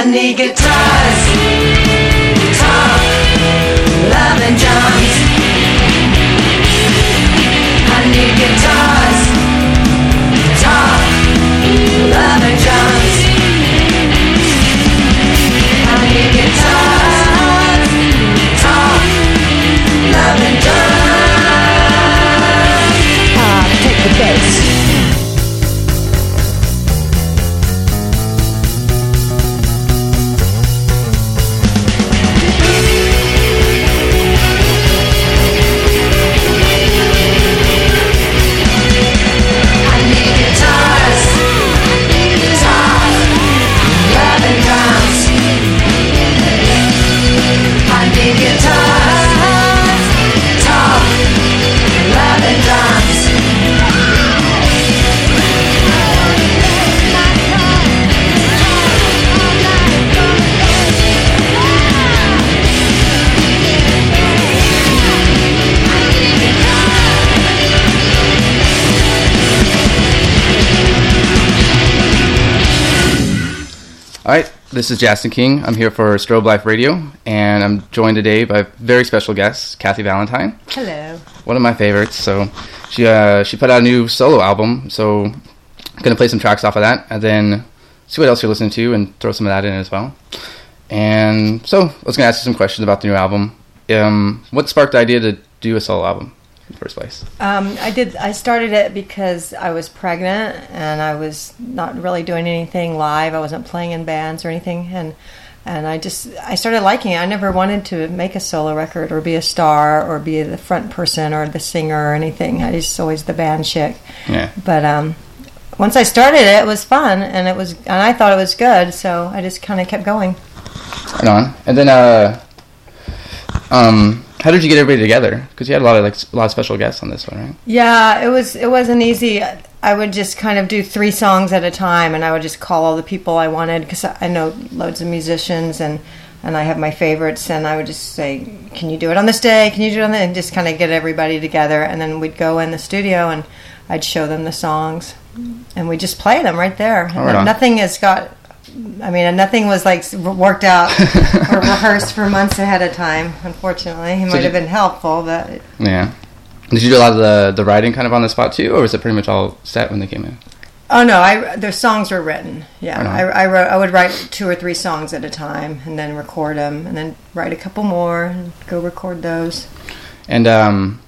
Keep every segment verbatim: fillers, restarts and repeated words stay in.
need guitars, talk, love and drums. I need guitars, talk, love and drums. I need guitars, talk, love and drums. Ah, take the bass. Alright, this is Justin King. I'm here for Strobe Life Radio, and I'm joined today by a very special guest, Kathy Valentine. Hello. One of my favorites. So she uh, she put out a new solo album, so I'm going to play some tracks off of that, and then see what else you're listening to, and throw some of that in as well. And so I was going to ask you some questions about the new album. Um, what sparked the idea to do a solo album in the first place? Um, I did. I started it because I was pregnant and I was not really doing anything live. I wasn't playing in bands or anything, and and I just I started liking it. I never wanted to make a solo record or be a star or be the front person or the singer or anything. I just always the band chick. Yeah. But um, once I started it, it was fun and it was and I thought it was good, so I just kind of kept going. Right on. And then uh, um. how did you get everybody together? Because you had a lot of like a lot of special guests on this one, right? Yeah, it was. It wasn't easy. I would just kind of do three songs at a time, and I would just call all the people I wanted because I know loads of musicians, and, and I have my favorites, and I would just say, "Can you do it on this day? Can you do it on that?" And just kind of get everybody together, and then we'd go in the studio, and I'd show them the songs, and we just play them right there. Oh, right on. Nothing has got. I mean, nothing was like worked out or rehearsed for months ahead of time. Unfortunately, it So might did- have been helpful, but Yeah. Did you do a lot of the, the writing kind of on the spot too, or was it pretty much all set when they came in? oh no, I their songs were written. Yeah, Right on. I, I wrote. I would write two or three songs at a time, and then record them, and then write a couple more, and go record those. And um,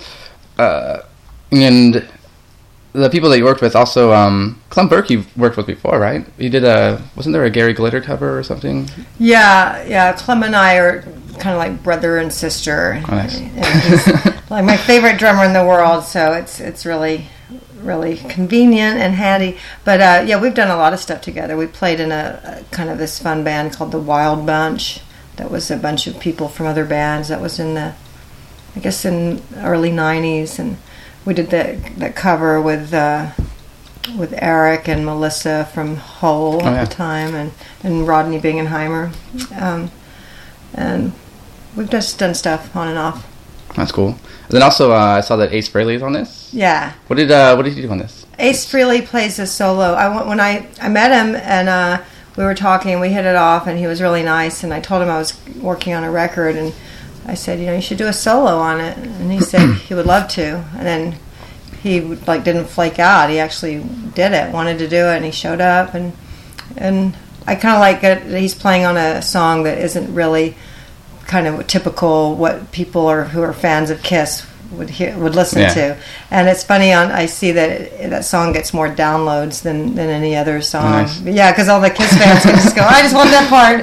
uh, and the people that you worked with also, um, Clem Burke you've worked with before, right? You did a, wasn't there a Gary Glitter cover or something? Yeah, yeah. Clem and I are kind of like brother and sister. Oh, nice. And he's like my favorite drummer in the world, so it's it's really really convenient and handy. But uh, yeah, we've done a lot of stuff together. We played in a, a kind of this fun band called the Wild Bunch. That was a bunch of people from other bands. That was in the, I guess in early nineties, and we did that that cover with uh, with Eric and Melissa from Hole Oh, at yeah. the time, and, and Rodney Bingenheimer, um, and we've just done stuff on and off. That's cool. And then also, uh, I saw that Ace Frehley is on this. Yeah, What did uh, what did he do on this? Ace Frehley plays a solo. I went when I I met him and uh, we were talking and we hit it off, and he was really nice. And I told him I was working on a record, and I said, you know, you should do a solo on it. And he said he would love to. And then he like didn't flake out. He actually did it, wanted to do it, and he showed up. And and I kind of like it. He's playing on a song that isn't really kind of typical what people are who are fans of Kiss would hear, would listen Yeah. to. And it's funny, on I see that it, that song gets more downloads than, than any other song. Nice. Yeah, because all the Kiss fans can just go, I just want that part.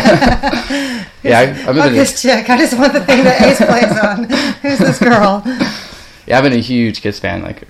Yeah, I, I've Fuck been this chick. I just want the thing that Ace plays on. Who's this girl? yeah, I've been a huge Kiss fan like